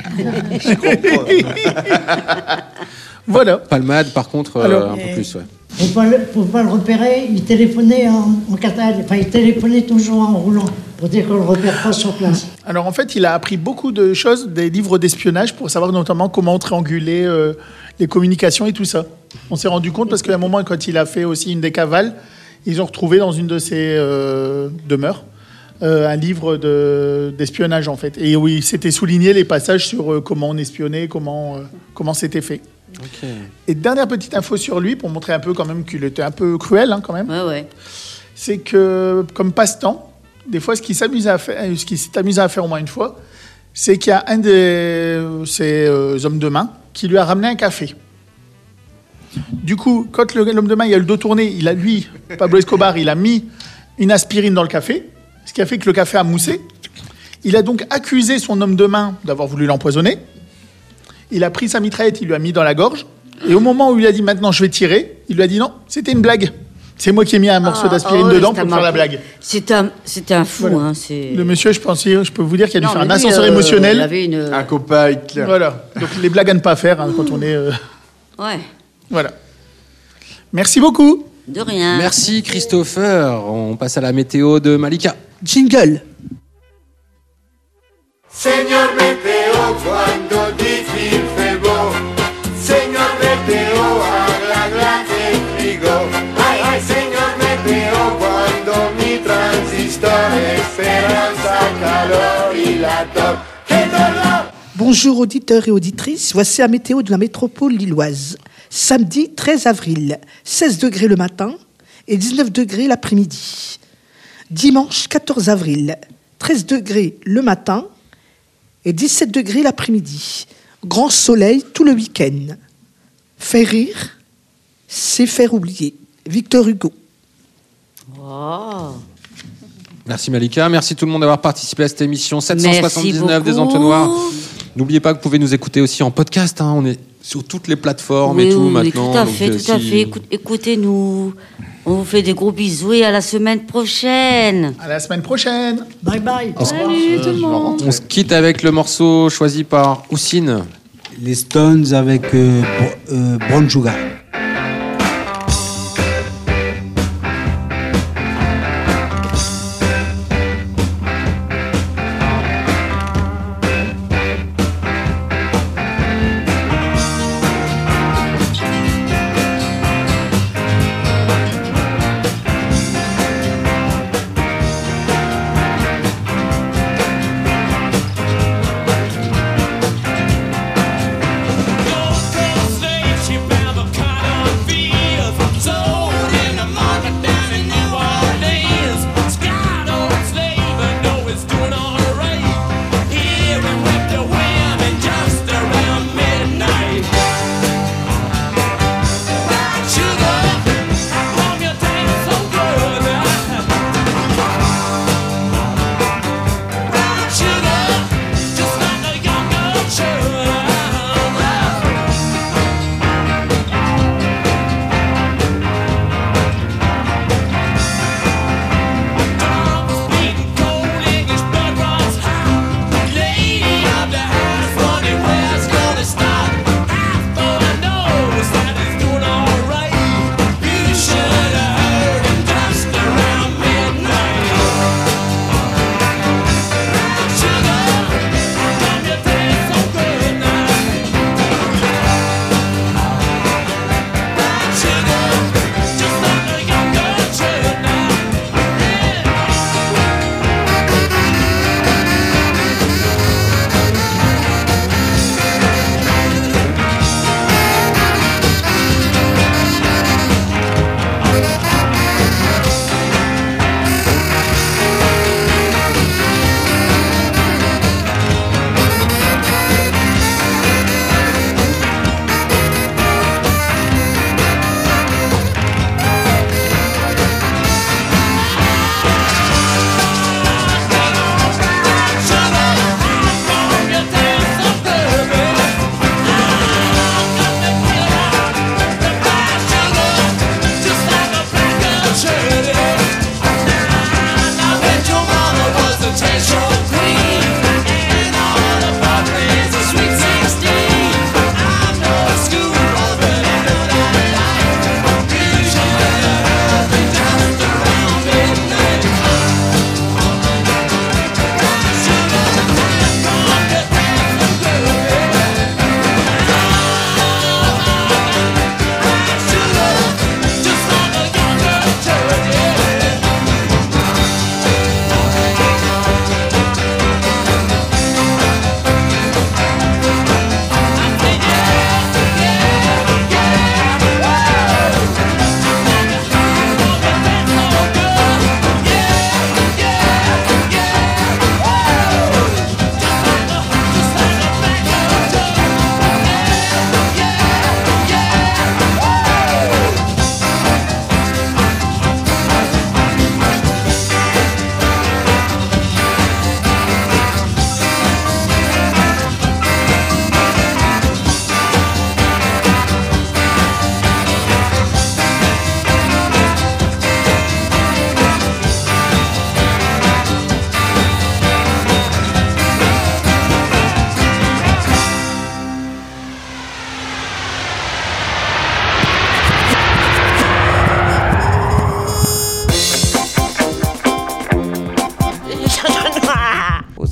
Voilà. Palmade, par contre, un peu plus, ouais. Pour pas le repérer, il téléphonait en Catalogne. Enfin, il téléphonait toujours en roulant. Pour dire qu'on ne le repère pas sur place. Alors en fait, il a appris beaucoup de choses des livres d'espionnage pour savoir notamment comment trianguler les communications et tout ça. On s'est rendu compte parce qu'à un moment, quand il a fait aussi une des cavales, ils ont retrouvé dans une de ses demeures un livre d'espionnage en fait. Et oui, c'était souligné les passages sur comment on espionnait, comment c'était fait. Ok. Et dernière petite info sur lui, pour montrer un peu quand même qu'il était un peu cruel quand même. Ouais. C'est que comme passe-temps, des fois, ce qu'il s'est amusé à faire au moins une fois, c'est qu'il y a un de ces hommes de main qui lui a ramené un café. Du coup, quand l'homme de main il a le dos tourné, Pablo Escobar, il a mis une aspirine dans le café, ce qui a fait que le café a moussé. Il a donc accusé son homme de main d'avoir voulu l'empoisonner. Il a pris sa mitraillette, il lui a mis dans la gorge. Et au moment où il lui a dit « maintenant je vais tirer », il lui a dit « non, c'était une blague ». C'est moi qui ai mis un morceau d'aspirine dedans pour faire la blague. C'était un fou. Voilà. Hein, le monsieur, je peux vous dire qu'il a dû faire un ascenseur émotionnel. Il avait un copain Hitler. Voilà. Donc les blagues à ne pas faire quand on est... Ouais. Voilà. Merci beaucoup. De rien. Merci Christopher. On passe à la météo de Malika. Jingle. Señor Meteo, cuando difícil febo. Señor Meteo, habla glace frigo. Ay, ay, señor Meteo, cuando mi transistor esperanza, calor y la tos. ¡Qué dolor! Bonjour auditeurs et auditrices, voici la météo de la métropole lilloise. Samedi 13 avril, 16 degrés le matin et 19 degrés l'après-midi. Dimanche 14 avril, 13 degrés le matin et 17 degrés l'après-midi. Grand soleil tout le week-end. Faire rire, c'est faire oublier. Victor Hugo. Oh. Merci Malika, merci tout le monde d'avoir participé à cette émission 779 des Entonnoirs. N'oubliez pas que vous pouvez nous écouter aussi en podcast, hein. On est sur toutes les plateformes et tout maintenant. Tout à fait. Écoutez-nous. On vous fait des gros bisous et à la semaine prochaine. À la semaine prochaine. Bye bye. Salut tout le monde. On se quitte avec le morceau choisi par Houssine. Les Stones avec Brown Sugar. She found the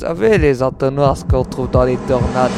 savez, les entonnoirs, ce qu'on trouve dans les tornades.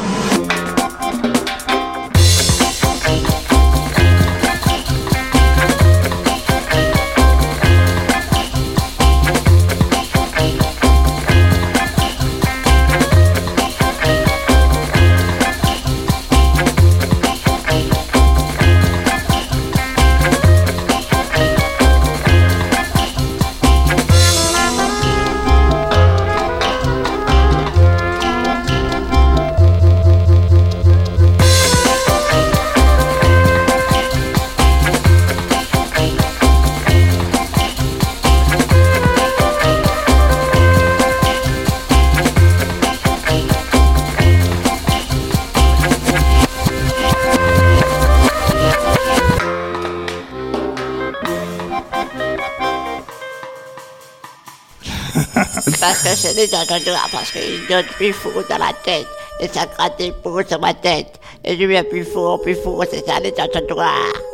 Parce que c'est des entonnoirs, parce qu'il donne plus fou dans la tête, et ça gratte des peaux sur ma tête, et je deviens plus fou, c'est ça les entonnoirs.